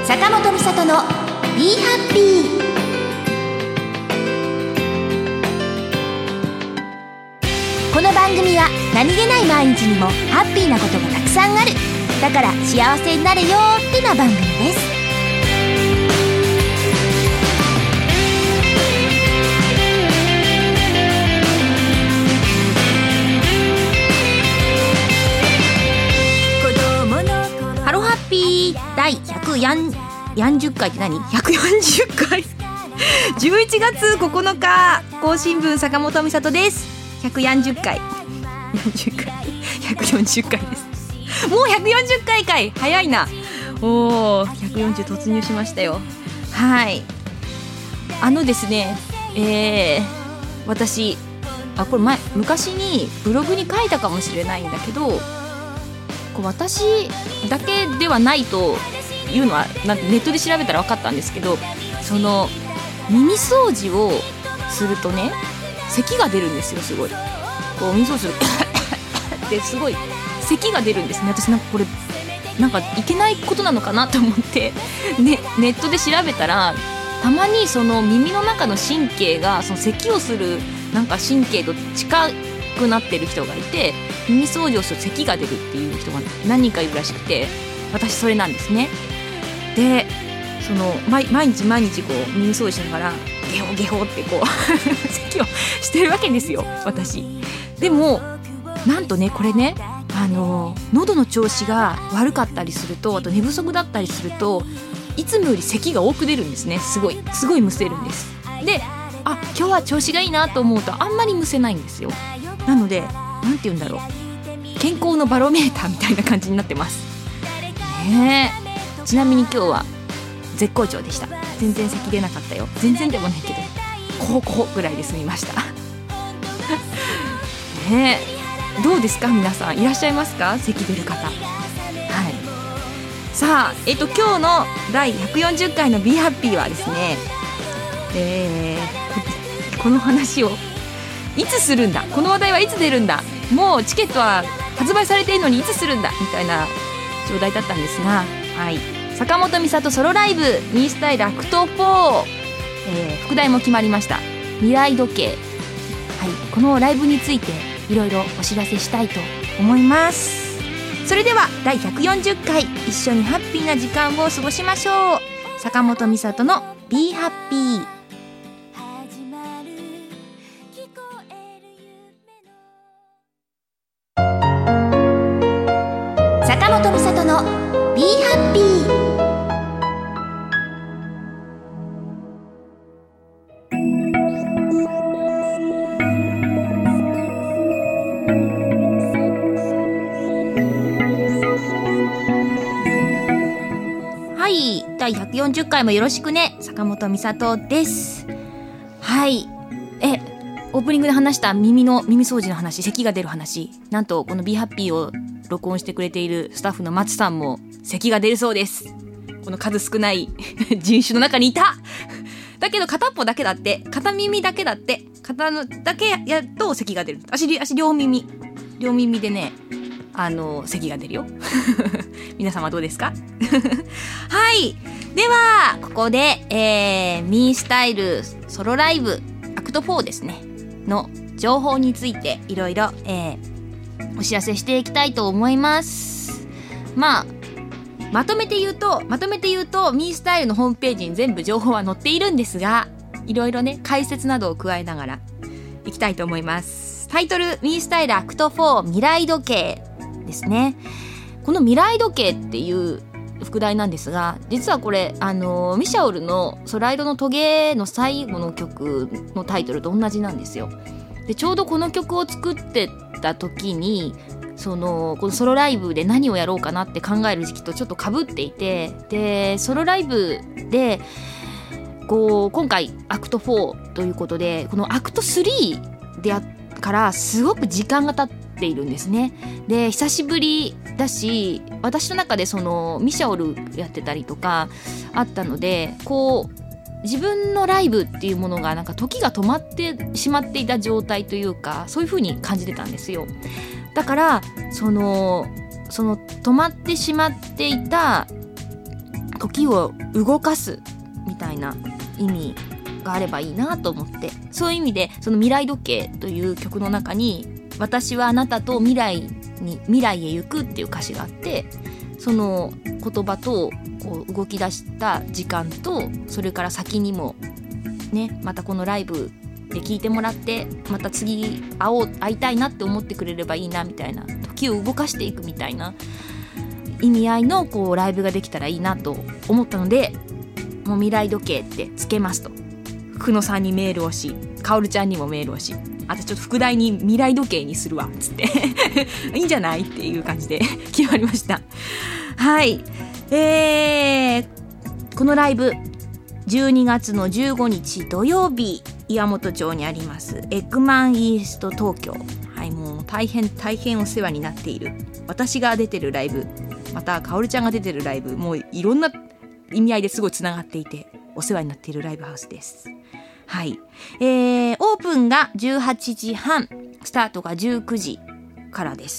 坂本美里の Be Happy。 この番組は何気ない毎日にもハッピーなことがたくさんある、だから幸せになれよってな番組です。ハローハッピー第140回って何 ?140 回11月9日更新分坂本美里です。140回140回です。もう140回かい、早いな。140突入しましたよ。はい、ですね、私これ昔にブログに書いたかもしれないんだけど、私だけではないというのはなんてネットで調べたら分かったんですけど、その耳掃除をするとね、咳が出るんですよ。すごい耳掃除するってすごい咳が出るんですね。私なんかこれなんかいけないことなのかなと思って、ネットで調べたら、たまにその耳の中の神経がその咳をするなんか神経と近くなってる人がいて、耳掃除をすると咳が出るっていう人が何人かいるらしくて、私それなんですね。でその毎日耳掃除しながらゲホゲホって咳をしてるわけですよ、私。でもなんとね、これね、喉の調子が悪かったりすると、あと寝不足だったりすると、いつもより咳が多く出るんですね。すごいむせるんです。で、今日は調子がいいなと思うとあんまりむせないんですよ。なのでなんて言うんだろう、健康のバロメーターみたいな感じになってますね。ちなみに今日は絶好調でした。全然咳出なかったよ。全然でもないけど、こうぐらいで済みましたね。どうですか皆さん、いらっしゃいますか、咳出る方。はい。さあ、今日の第140回の Be Happy はですね、この話をいつするんだ、この話題はいつ出るんだ、もうチケットは発売されているのにいつするんだみたいな状態だったんですが、はい、坂本美里ソロライブミースタイルアクト4、副題も決まりました。未来時計。はい、このライブについていろいろお知らせしたいと思います。それでは第140回、一緒にハッピーな時間を過ごしましょう。坂本美里の Be Happy。坂本美里の Be Happy。 はい、第140回もよろしくね。坂本美里です。はい、オープニングで話した耳掃除の話、咳が出る話、なんとこの Be Happy を録音してくれているスタッフの松さんも咳が出るそうです。この数少ない人種の中にいただけど片っぽだけだって、片耳だけだって、片のだけやると咳が出る。足両耳でね、咳が出るよ皆様どうですかはい、ではここで、ミースタイルソロライブアクト4ですねの情報についていろいろお知らせしていきたいと思います。まとめて言うとミースタイルのホームページに全部情報は載っているんですが、いろいろね解説などを加えながらいきたいと思います。タイトル、ミースタイルアクト4未来時計ですね。この未来時計っていう副題なんですが、実はこれミシャオルのソライドのトゲの最後の曲のタイトルと同じなんですよ。でちょうどこの曲を作ってた時にこのソロライブで何をやろうかなって考える時期とちょっと被っていて、でソロライブで今回アクト4ということで、このアクト3でからすごく時間が経っているんですね。で久しぶりだし、私の中でミシャオルやってたりとかあったので、自分のライブっていうものがなんか時が止まってしまっていた状態というか、そういう風に感じてたんですよ。だから止まってしまっていた時を動かすみたいな意味があればいいなと思って、そういう意味でその未来時計という曲の中に私はあなたと未来へ行くっていう歌詞があって、その言葉とこう動き出した時間と、それから先にもね、またこのライブで聴いてもらってまた次会いたいなって思ってくれればいいなみたいな、時を動かしていくみたいな意味合いのこうライブができたらいいなと思ったので、もう未来時計ってつけますと久野さんにメールをし、かおるちゃんにもメールをし、あとちょっと副題に未来時計にするわっつっていいんじゃないっていう感じで決まりました。はい、このライブ12月の15日土曜日、岩本町にありますエッグマンイースト東京、はい、もう大変お世話になっている、私が出てるライブ、またかおるちゃんが出てるライブ、もういろんな意味合いですごいつながっていてお世話になっているライブハウスです。はい、オープンが18時半、スタートが19時からです。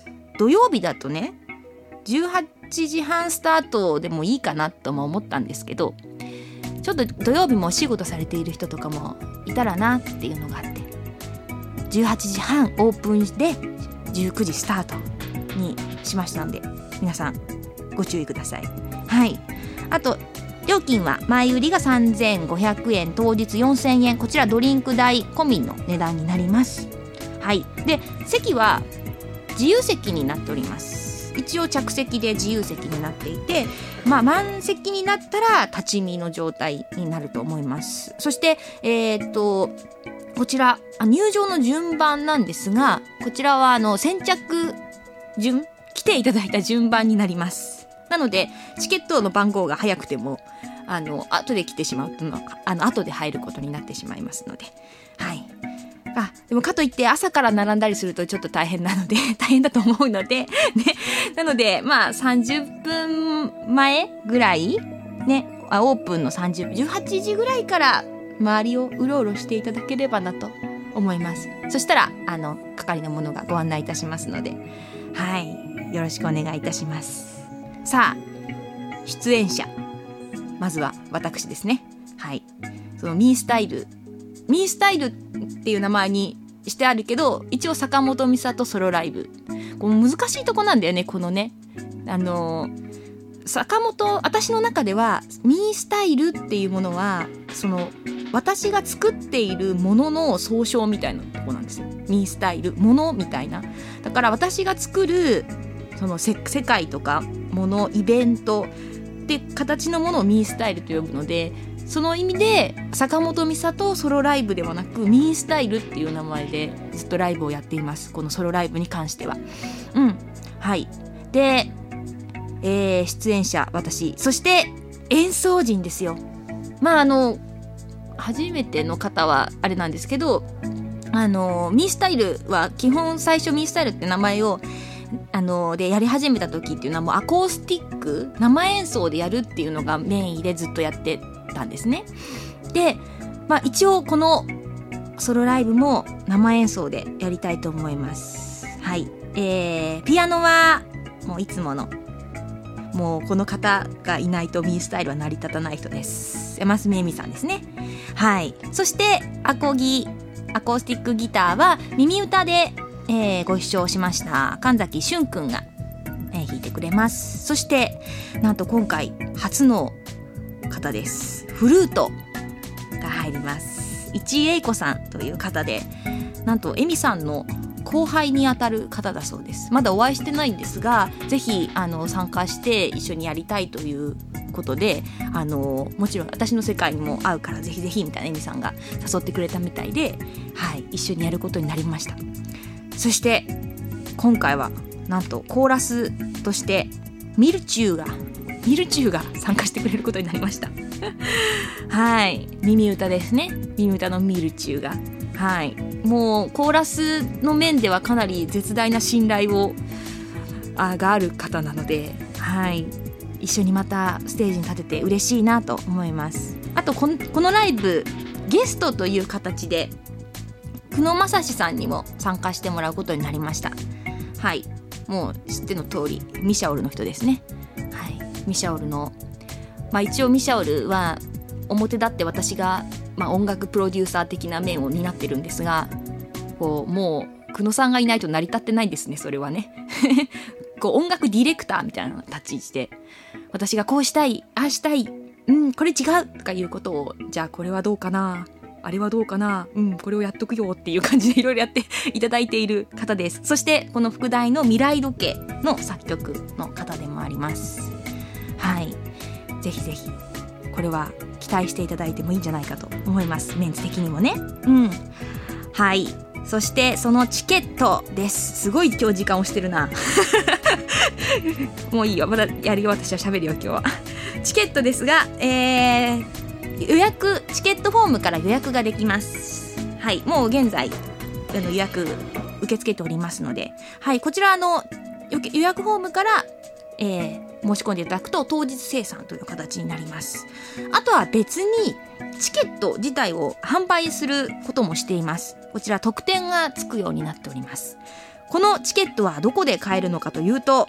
土曜日だとね18時半スタートでもいいかなとも思ったんですけど、ちょっと土曜日もお仕事されている人とかもいたらなっていうのがあって、18時半オープンで19時スタートにしましたので、皆さんご注意ください。はい、あと料金は前売りが3500円、当日4000円、こちらドリンク代込みの値段になります。はい、で席は自由席になっております。一応着席で自由席になっていて、満席になったら立ち見の状態になると思います。そしてこちら入場の順番なんですが、こちらは先着順、来ていただいた順番になります。なのでチケットの番号が早くても後で来てしまうと後で入ることになってしまいますので、はい。でもかといって朝から並んだりするとちょっと大変なので大変だと思うので、ね、なので30分前ぐらいね、オープンの18時ぐらいから周りをうろうろしていただければなと思います。そしたら係の者がご案内いたしますので、はい、よろしくお願いいたします。さあ、出演者、まずは私ですね。はい、そのミースタイルっていう名前にしてあるけど、一応坂本美里ソロライブ、この難しいとこなんだよね、このね、私の中ではミースタイルっていうものはその私が作っているものの総称みたいなとこなんですよ。ミースタイル、ものみたいな。だから私が作るその世界とかもの、イベントって形のものをミースタイルと呼ぶので、その意味で坂本美里ソロライブではなくミースタイルっていう名前でずっとライブをやっています。このソロライブに関しては。はい。で、出演者私、そして演奏陣ですよ。初めての方はあれなんですけど、ミースタイルは基本最初ミースタイルって名前をでやり始めた時っていうのはもうアコースティック生演奏でやるっていうのがメインでずっとやってたんですね。で、一応このソロライブも生演奏でやりたいと思います。はい、ピアノはもういつもの、もうこの方がいないとミースタイルは成り立たない人です。山住恵美さんですね。はい。そしてアコースティックギターは耳歌で、ご一緒しました神崎俊くんが、弾いてくれます。そしてなんと今回初の方です。フルートが入ります。市井英子さんという方で、なんと恵美さんの後輩にあたる方だそうです。まだお会いしてないんですが、ぜひ参加して一緒にやりたいということで、もちろん私の世界にも合うからぜひぜひみたいな恵美さんが誘ってくれたみたいで、はい、一緒にやることになりました。そして今回はなんとコーラスとしてミルチューが参加してくれることになりましたはい、耳歌ですね。耳歌のミルチューが、はい、もうコーラスの面ではかなり絶大な信頼をがある方なので、はい、一緒にまたステージに立てて嬉しいなと思います。あとこのライブゲストという形で久野正史さんにも参加してもらうことになりました。はい、もう知っての通りミシャオルの人ですね。はい、ミシャオルの一応ミシャオルは表立って私が、音楽プロデューサー的な面を担ってるんですが、こうもう久野さんがいないと成り立ってないですね、それはねこう音楽ディレクターみたいな立ち位置で、私がこうしたい、ああしたい、これ違うとかいうことを、じゃあこれはどうかな、あれはどうかな、これをやっとくよっていう感じでいろいろやっていただいている方です。そしてこの副題の未来時計の作曲の方でもあります。はい、ぜひぜひこれは期待していただいてもいいんじゃないかと思います、メンツ的にもね。はい、そしてそのチケットです。すごい今日時間をしてるなもういいよ、まだやるよ、私は喋るよ今日はチケットですが、予約、チケットフォームから予約ができます。はい、もう現在予約受け付けておりますので、はい、こちら予約フォームから、申し込んでいただくと当日生産という形になります。あとは別にチケット自体を販売することもしています。こちら特典がつくようになっております。このチケットはどこで買えるのかというと、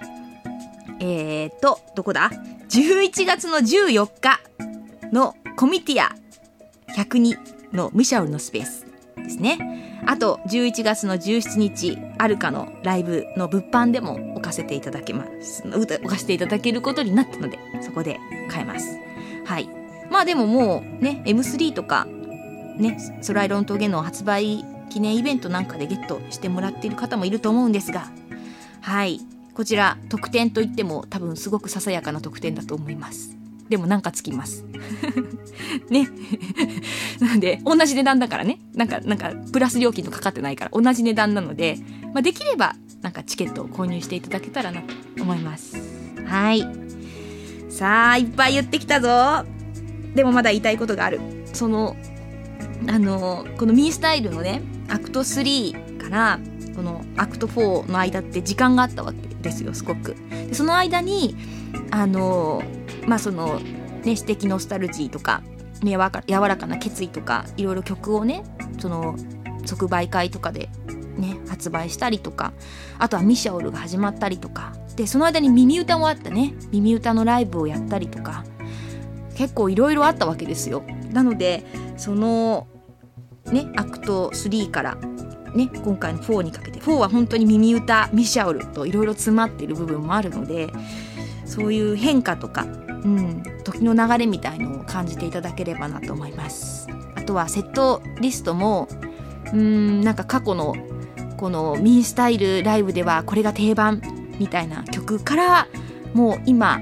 どこだ、11月の14日のコミティア102のミシャオルのスペースですね。あと11月の17日アルカのライブの物販でも置かせていただけます、置かせていただけることになったので、そこで買えます。はい、でももうね M3 とかね、空色の峠の発売記念イベントなんかでゲットしてもらっている方もいると思うんですが、はい、こちら特典といっても多分すごくささやかな特典だと思います。でもなんかつきますねなので同じ値段だからね、なんかプラス料金とかかってないから同じ値段なので、できればなんかチケットを購入していただけたらなと思います。はい、さあいっぱい言ってきたぞ。でもまだ言いたいことがある。このミースタイルのねアクト3からこのアクト4の間って時間があったわけですよ、すごく。でその間にそのね詩的ノスタルジーとか柔らかな決意とかいろいろ曲をね、その即売会とかでね発売したりとか、あとはミシャオルが始まったりとかで、その間に耳歌もあったね、耳歌のライブをやったりとか、結構いろいろあったわけですよ。なのでそのねアクト3からね今回の4にかけて、4は本当に耳歌ミシャオルといろいろ詰まっている部分もあるので、そういう変化とか、時の流れみたいのを感じていただければなと思います。あとはセットリストもなんか過去のこのミースタイルライブではこれが定番みたいな曲から、もう今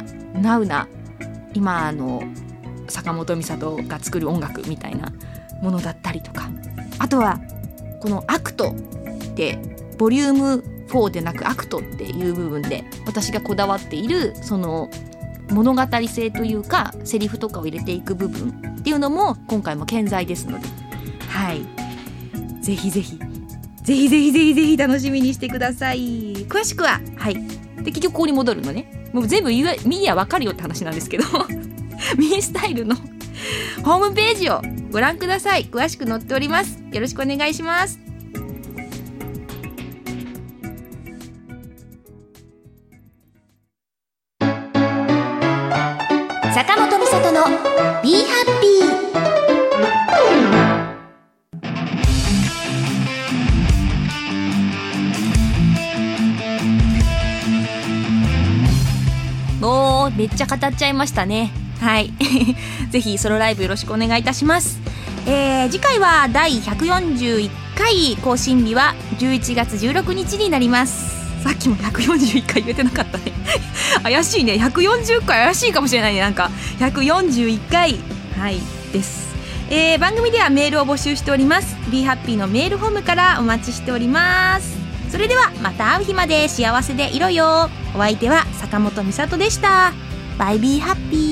坂本美里が作る音楽みたいなものだったりとか、あとはこのアクトってボリューム4でなくアクトっていう部分で私がこだわっているその物語性というかセリフとかを入れていく部分っていうのも今回も健在ですので、はい、ぜひぜひ楽しみにしてください。詳しくはで結局ここに戻るのね、もう全部見りゃ分かるよって話なんですけどミースタイルのホームページをご覧ください。詳しく載っております。よろしくお願いします。坂本美里の Be Happy。 もうめっちゃ語っちゃいましたね。はいぜひソロライブよろしくお願いいたします。次回は第141回更新日は11月16日になります。さっきも141回言えてなかったね怪しいね、140回怪しいかもしれないね、なんか141回です。番組ではメールを募集しております。 Be Happy のメールフォームからお待ちしております。それではまた会う日まで幸せでいろよ。お相手は坂本美里でした。バイビーハッピー。